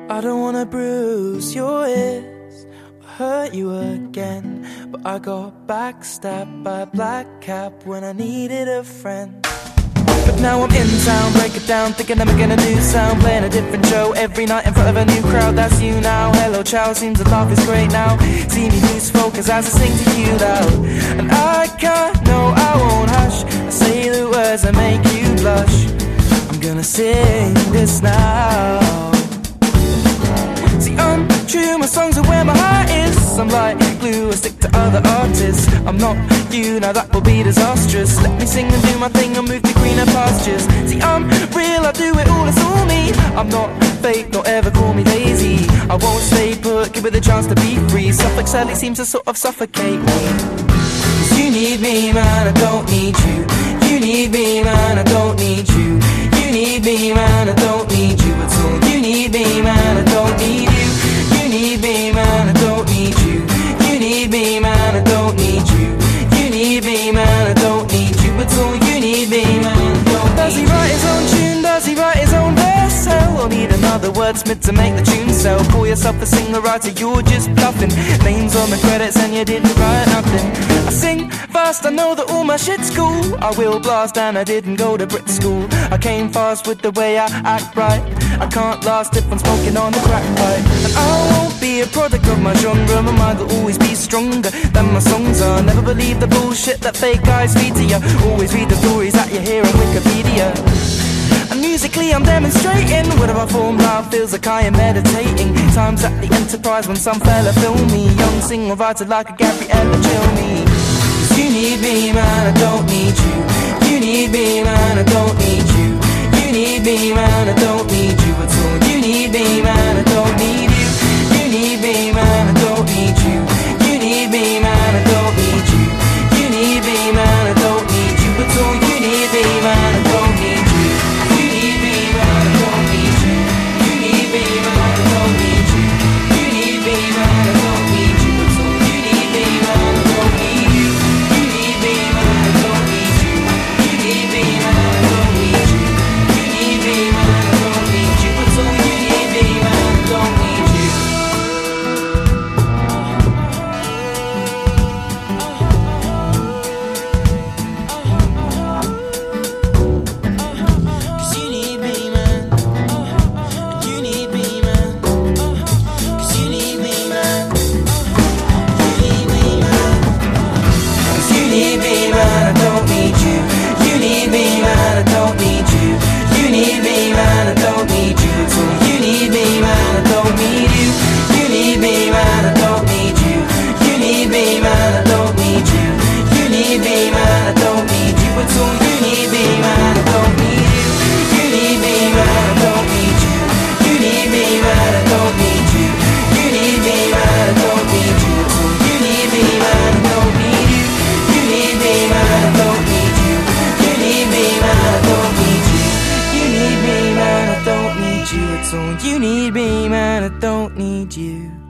I don't wanna bruise your ears or hurt you again, but I got backstabbed by a black cab when I needed a friend. But now I'm in town, break it down, thinking I'm making a new sound, playing a different show every night in front of a new crowd. That's you now, hello ciao, seems the laugh is great now. See me lose focus as I sing to you loud, and I can't, no I won't hush. I say the words that make you blush. I'm gonna sing this now. See, I'm true, my songs are where my heart is. I'm like glue, I stick to other artists. I'm not you, now that will be disastrous. Let me sing and do my thing and move to greener pastures. See, I'm real, I do it all, it's all me. I'm not fake, don't ever call me lazy. I won't stay put, give it a chance to be free. Suffolk sadly seems to sort of suffocate me. 'Cause you need me, man, I don't need you. You need me, man, I don't need you. You need me, man, I don't need you at all. You need me, man, I don't need you. You need me, man, I don't need you. You need me, man, I don't need you. You need me, man, I don't need you at all. You need me, man, I don't need you. Does he write his own tune? Does he write his own verse? Hell, we'll need another wordsmith to make the tune sell. Call yourself a singer-writer, you're just bluffing. Names on the credits and you didn't write nothing. I sing fast, I know that all my shit's cool. I will blast and I didn't go to Brit school. I came fast with the way I act right. I can't last if I'm smoking on the crack pipe. And I won't be a product of my genre. My mind will always be stronger than my songs are. Never believe the bullshit that fake guys feed to you. Always read the stories that you hear on Wikipedia. And musically I'm demonstrating whatever I form now feels like I am meditating. Times at the Enterprise when some fella film me. Young singer-writer like a Gabriella chill me. 'Cause you need me, man, I don't need you. You need me, man, I don't need you. You need me, man, I don't need you at all. You need me, man, I don't need you. You need me, man, I don't need you. You need me, man, I don't need you. You need me, man, I don't need you at all. You need me, man, I don't need you. You need me, man, I don't need you. You need me, man, I don't need you. You need me, man, I don't need you at all. You need me, man, I don't need you. You need me, man, I don't need you. You need me, man, I don't need you. You need me, man, I don't need you at all. You need me, man, I don't need you. 'Cause you need me, man. You need me, man. 'Cause you need me, man. You need me, man. 'Cause you need me, man, I don't need you. You need me, man, I don't need you. You need me, man, I don't need you at all. You need me, man, I don't need you. You need me, man, I don't need you. You need me, man, I don't need you. You need me, man, I don't need you at all. You need me, man, I don't need you. You need me, man, I don't need you. You need me, man, I don't need you. You need me, man, I don't need you at all. You need me, man, I don't need you. You need me, man, I don't need you. You need me, man, I don't need you. You need me, man, I don't need you at all. You need me, man, I don't need you.